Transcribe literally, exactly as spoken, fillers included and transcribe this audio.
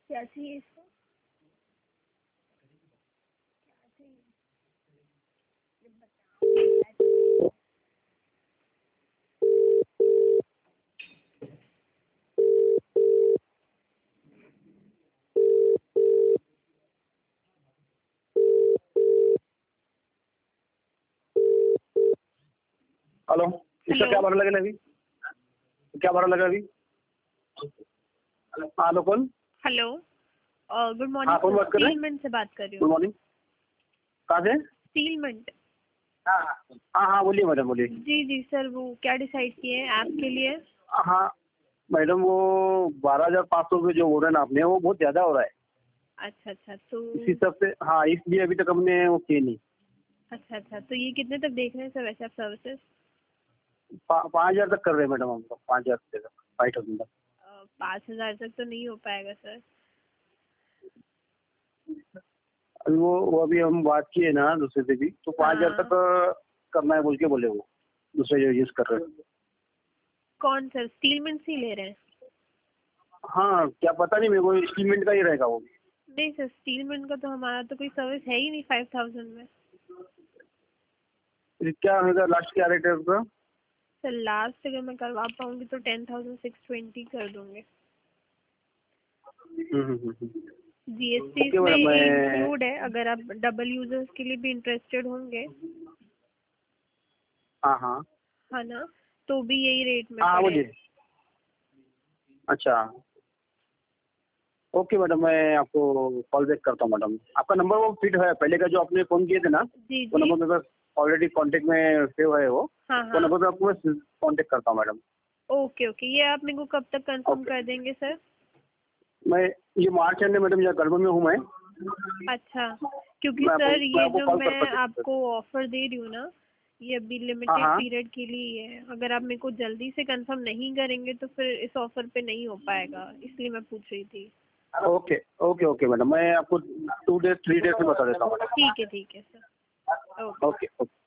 क्या चाहिए इसको? हेलो, इसका क्या भाड़ा लगेगा अभी? क्या भाड़ा लगा अभी? हेलो कौन? हेलो, गुड हाँ, मॉर्निंग कौन बात कर रहे हैं? स्टीलमेंट से बात कर रही गुड हूँ। मॉर्निंग। कहाँ से? स्टीलमेंट। हाँ हाँ हाँ, बोलिए मैडम, बोलिए। जी जी सर, वो क्या डिसाइड किए हैं ऐप के लिए? हाँ मैडम, वो बारह हजार पाँच सौ रुपये जो बोल रहे हैं ना आपने, वो बहुत ज़्यादा हो रहा है। अच्छा अच्छा, तो इस हिसाब से हाँ, इसलिए अभी तक हमने वो किए नहीं। अच्छा अच्छा, तो ये कितने तक देख रहे हैं सर वैसे आप सर्विसेज? पा, पाँच हजार तक कर रहे हैं मैडम हम लोग, पाँच हजार तक, फाइव थाउजेंड तक। पाँच हजार तक तो नहीं हो पाएगा सर। अभी वो वो अभी हम बात किए ना दूसरे से भी, तो पाँच हजार हाँ। तक करना है बोल के बोले वो, दूसरे जो यूज़ कर रहे हैं। कौन सर, स्टीलमेंट से ही ले रहे हैं? हाँ, क्या पता नहीं मेरे को, इंस्टॉलमेंट का ही रहेगा वो। नहीं सर, स्टीलमेंट का तो हमारा तो कोई सर्विस है ही नहीं फाइव थाउजेंड में। फिर क्या होगा, लास्ट क्या रेट है उसका? सर लास्ट अगर मैं करवा पाऊंगी तो टेन थाउजेंड सिक्स ट्वेंटी कर दूंगी। हम्म हम्म हम्म, हम्म। जीएसटी ओके इसमें मैडम, मैं इंक्लूड है, अगर आप डबल यूजर्स के लिए भी इंटरेस्टेड होंगे, हाँ हाँ है ना, तो भी यही रेट में हाँ हाँ, पड़ेगा। बोलिए। अच्छा, ओके मैडम, मैं आपको कॉल बैक करता हूँ मैडम। आपका नंबर वो फिट है, पहले का जो आपने फ़ोन किए थे ना, जी वो जी। नंबर मेरे पास ऑलरेडी कॉन्टेक्ट में सेव है वो। हाँ वो हाँ। नंबर पे आपको मैं कॉन्टेक्ट करता हूँ मैडम। ओके ओके, ये आप मेरे को कब तक कंफर्म ओके, कर देंगे सर? मैं ये मार्च एंड में मैडम, यहाँ गड़बड़ में हूँ मैं। अच्छा, क्योंकि मैं आपको सर मैं ये आपको जो कॉल कर मैं सकता हूँ। आपको ऑफर दे रही हूँ ना, ये अभी हाँ लिमिटेड हाँ, पीरियड के लिए ही है। अगर आप मेरे को जल्दी से कंफर्म नहीं करेंगे तो फिर इस ऑफर पे नहीं हो पाएगा, इसलिए मैं पूछ रही थी। ओके ओके ओके मैडम, मैं आपको टू डेज थ्री डेज में बता देता हूँ मैडम। ठीक है ठीक है सर। ओके। Okay okay.